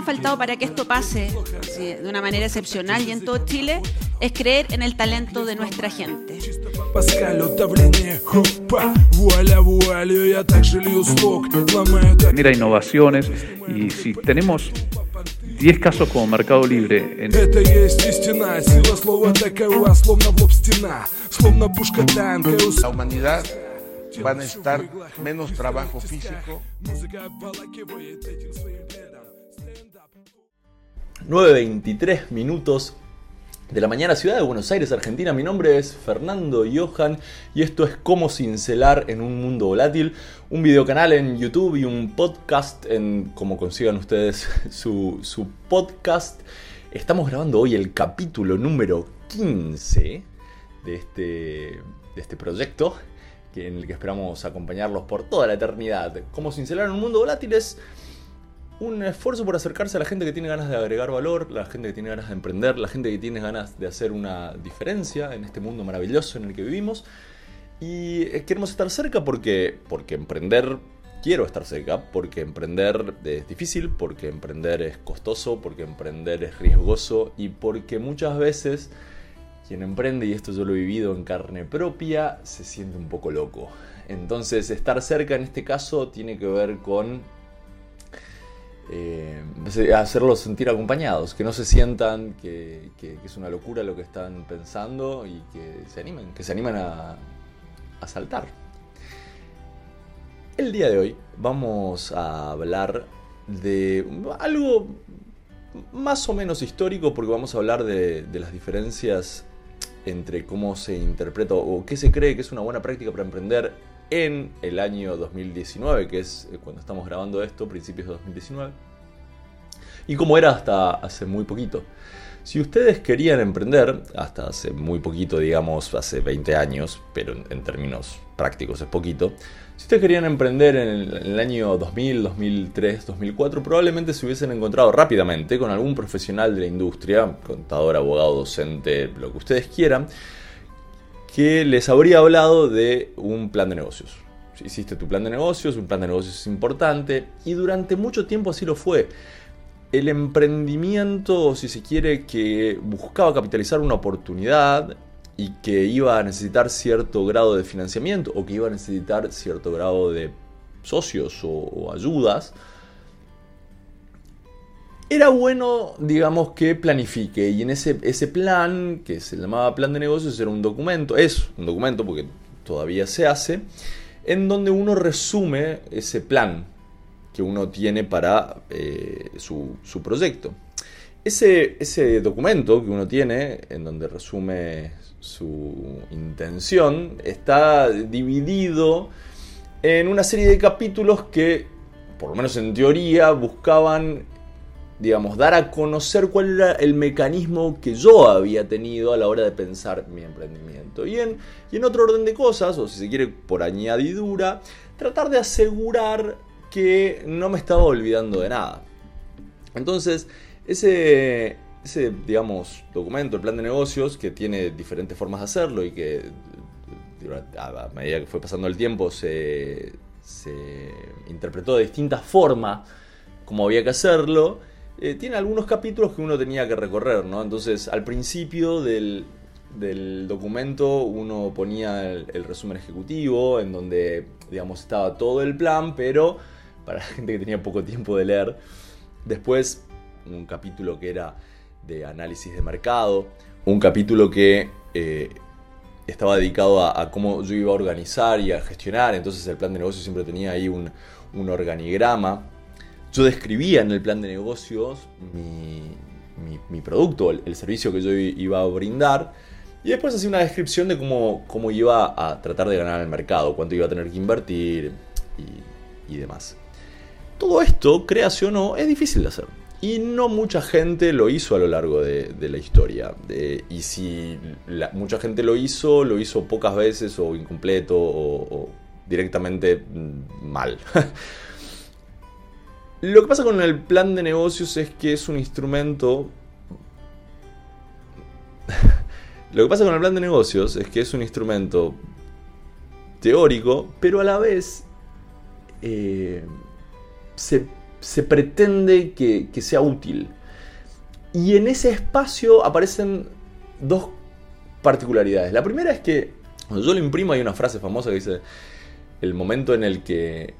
faltado para que esto pase de una manera excepcional y en todo Chile es creer en el talento de nuestra gente. Genera innovaciones y si tenemos 10 casos como Mercado Libre. La humanidad va a necesitar menos trabajo físico. 9:23 de la mañana, ciudad de Buenos Aires, Argentina. Mi nombre es Fernando Johan y esto es Cómo cincelar en un mundo volátil, un videocanal en YouTube y un podcast en como consigan ustedes su podcast. Estamos grabando hoy el capítulo número 15 de este proyecto en el que esperamos acompañarlos por toda la eternidad. Cómo cincelar en un mundo volátil es un esfuerzo por acercarse a la gente que tiene ganas de agregar valor, la gente que tiene ganas de emprender, la gente que tiene ganas de hacer una diferencia en este mundo maravilloso en el que vivimos. Y queremos estar cerca porque emprender, quiero estar cerca, porque emprender es difícil, porque emprender es costoso, porque emprender es riesgoso y porque muchas veces quien emprende, y esto yo lo he vivido en carne propia, se siente un poco loco. Entonces estar cerca en este caso tiene que ver con hacerlos sentir acompañados, que no se sientan que es una locura lo que están pensando y que se animen a saltar. El día de hoy vamos a hablar de algo más o menos histórico, porque vamos a hablar de las diferencias entre cómo se interpreta o qué se cree que es una buena práctica para emprender en el año 2019, que es cuando estamos grabando esto, principios de 2019, y cómo era hasta hace muy poquito. Si ustedes querían emprender, hasta hace muy poquito, digamos hace 20 años, pero en términos prácticos es poquito, si ustedes querían emprender en el año 2000, 2003, 2004, probablemente se hubiesen encontrado rápidamente con algún profesional de la industria, contador, abogado, docente, lo que ustedes quieran, que les habría hablado de un plan de negocios. Si hiciste tu plan de negocios, un plan de negocios es importante, y durante mucho tiempo así lo fue. El emprendimiento, si se quiere, que buscaba capitalizar una oportunidad y que iba a necesitar cierto grado de financiamiento o que iba a necesitar cierto grado de socios o ayudas, era bueno, digamos, que planifique. Y en ese plan, que se llamaba plan de negocios, era un documento, es un documento porque todavía se hace, en donde uno resume ese plan que uno tiene para su proyecto. Ese documento que uno tiene, en donde resume su intención, está dividido en una serie de capítulos que, por lo menos en teoría, buscaban, digamos, dar a conocer cuál era el mecanismo que yo había tenido a la hora de pensar mi emprendimiento. Y en otro orden de cosas, o si se quiere por añadidura, tratar de asegurar que no me estaba olvidando de nada. Entonces, ese digamos, documento, el plan de negocios, que tiene diferentes formas de hacerlo y que a medida que fue pasando el tiempo se interpretó de distintas formas como había que hacerlo, tiene algunos capítulos que uno tenía que recorrer, ¿no? Entonces, al principio del documento uno ponía el resumen ejecutivo, en donde, digamos, estaba todo el plan, pero para la gente que tenía poco tiempo de leer. Después, un capítulo que era de análisis de mercado, un capítulo que estaba dedicado a cómo yo iba a organizar y a gestionar. Entonces el plan de negocio siempre tenía ahí un organigrama. Yo describía en el plan de negocios mi producto, el servicio que yo iba a brindar. Y después hacía una descripción de cómo iba a tratar de ganar el mercado, cuánto iba a tener que invertir y demás. Todo esto, créase o no, es difícil de hacer. Y no mucha gente lo hizo a lo largo de la historia. Y si mucha gente lo hizo pocas veces o incompleto o directamente mal. Lo que pasa con el plan de negocios es que es un instrumento... Lo que pasa con el plan de negocios es que es un instrumento teórico, pero a la vez se se pretende que sea útil. Y en ese espacio aparecen dos particularidades. La primera es que cuando yo lo imprimo hay una frase famosa que dice: el momento en el que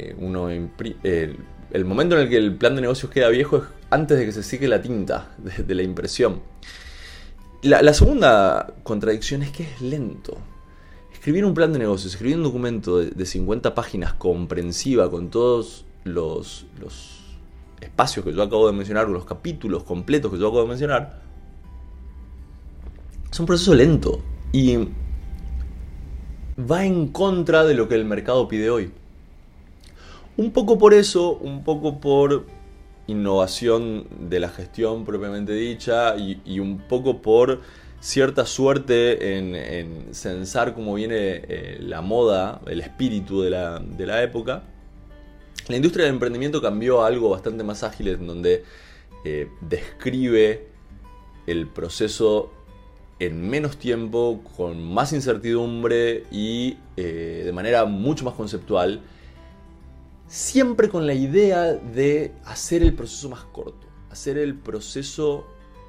el momento en el que el plan de negocios queda viejo es antes de que se seque la tinta de la impresión. La segunda contradicción es que es lento. Escribir un plan de negocios, escribir un documento de 50 páginas comprensiva con todos los espacios que yo acabo de mencionar, los capítulos completos que yo acabo de mencionar, es un proceso lento y va en contra de lo que el mercado pide hoy. Un poco por eso, un poco por innovación de la gestión propiamente dicha y un poco por cierta suerte en censar cómo viene la moda, el espíritu de la época. La industria del emprendimiento cambió a algo bastante más ágil, en donde describe el proceso en menos tiempo, con más incertidumbre y de manera mucho más conceptual, siempre con la idea de hacer el proceso más corto, hacer el proceso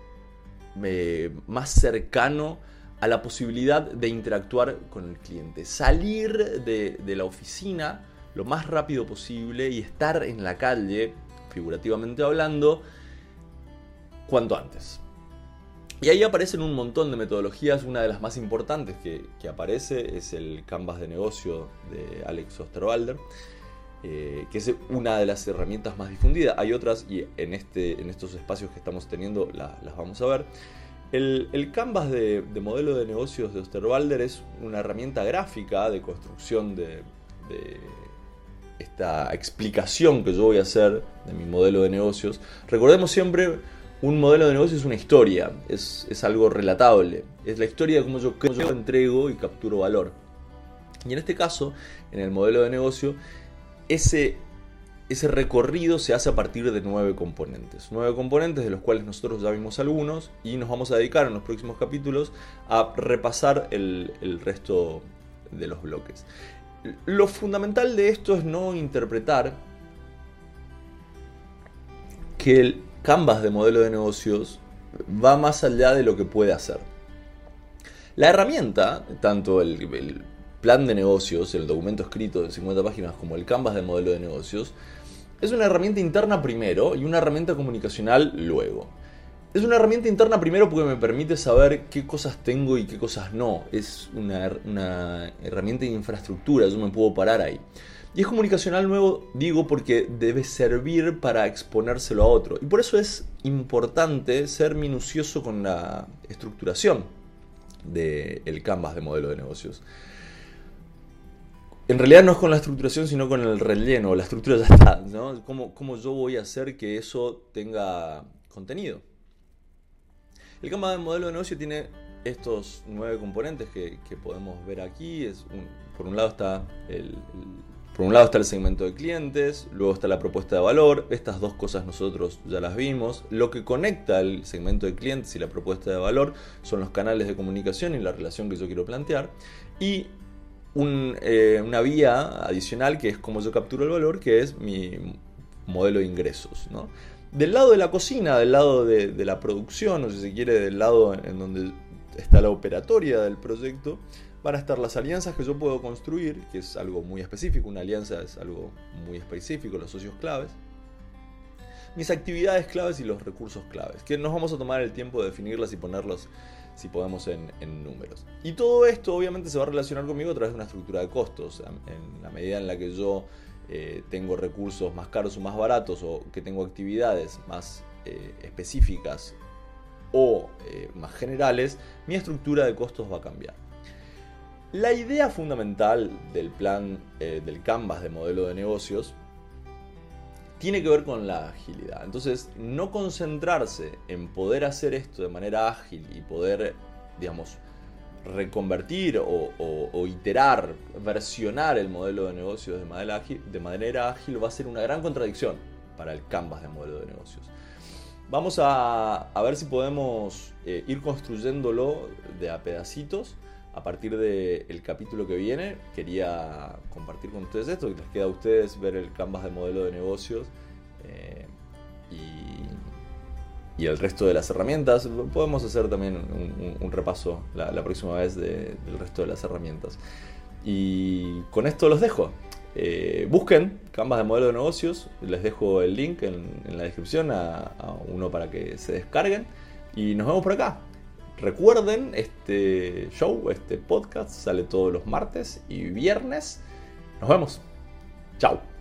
más cercano a la posibilidad de interactuar con el cliente, salir de la oficina lo más rápido posible y estar en la calle, figurativamente hablando, cuanto antes. Y ahí aparecen un montón de metodologías. Una de las más importantes que aparece es el Canvas de negocio de Alex Osterwalder, que es una de las herramientas más difundidas. Hay otras y en estos espacios que estamos teniendo las vamos a ver. El Canvas de modelo de negocios de Osterwalder es una herramienta gráfica de construcción de esta explicación que yo voy a hacer de mi modelo de negocios. Recordemos siempre, un modelo de negocio es una historia, es algo relatable, es la historia de cómo yo entrego y capturo valor. Y en este caso, en el modelo de negocio, ese recorrido se hace a partir de 9 componentes. 9 componentes de los cuales nosotros ya vimos algunos y nos vamos a dedicar en los próximos capítulos a repasar el resto de los bloques. Lo fundamental de esto es no interpretar que el Canvas de modelo de negocios va más allá de lo que puede hacer. La herramienta, tanto el plan de negocios, el documento escrito de 50 páginas, como el Canvas de modelo de negocios, es una herramienta interna primero y una herramienta comunicacional luego. Es una herramienta interna primero porque me permite saber qué cosas tengo y qué cosas no. Es una herramienta de infraestructura, yo me puedo parar ahí. Y es comunicacional luego, digo, porque debe servir para exponérselo a otro. Y por eso es importante ser minucioso con la estructuración del Canvas de modelo de negocios. En realidad no es con la estructuración, sino con el relleno. La estructura ya está, ¿no? ¿Cómo yo voy a hacer que eso tenga contenido? El Canvas de modelo de negocio tiene estos 9 componentes que podemos ver aquí. Por un lado está el segmento de clientes, luego está la propuesta de valor. Estas dos cosas nosotros ya las vimos. Lo que conecta el segmento de clientes y la propuesta de valor son los canales de comunicación y la relación que yo quiero plantear. Y una vía adicional que es cómo yo capturo el valor, que es mi modelo de ingresos, ¿no? Del lado de la cocina, del lado de la producción, o si se quiere, del lado en donde está la operatoria del proyecto, van a estar las alianzas que yo puedo construir, que es algo muy específico. Una alianza es algo muy específico, los socios claves, mis actividades claves y los recursos claves, que nos vamos a tomar el tiempo de definirlas y ponerlas, si podemos, en números. Y todo esto obviamente se va a relacionar conmigo a través de una estructura de costos. En la medida en la que yo tengo recursos más caros o más baratos, o que tengo actividades más específicas o más generales, mi estructura de costos va a cambiar. La idea fundamental del plan del Canvas de modelo de negocios tiene que ver con la agilidad. Entonces, no concentrarse en poder hacer esto de manera ágil y poder, digamos, reconvertir o iterar, versionar el modelo de negocios de manera ágil va a ser una gran contradicción para el Canvas de modelo de negocios. Vamos a ver si podemos ir construyéndolo de a pedacitos a partir del capítulo que viene. Quería compartir con ustedes esto, que les queda a ustedes ver el Canvas de modelo de negocios y el resto de las herramientas. Podemos hacer también un repaso la próxima vez del resto de las herramientas. Y con esto los dejo. Busquen Canvas de modelo de negocios. Les dejo el link en la descripción a uno para que se descarguen. Y nos vemos por acá. Recuerden, este podcast sale todos los martes y viernes. Nos vemos. Chao.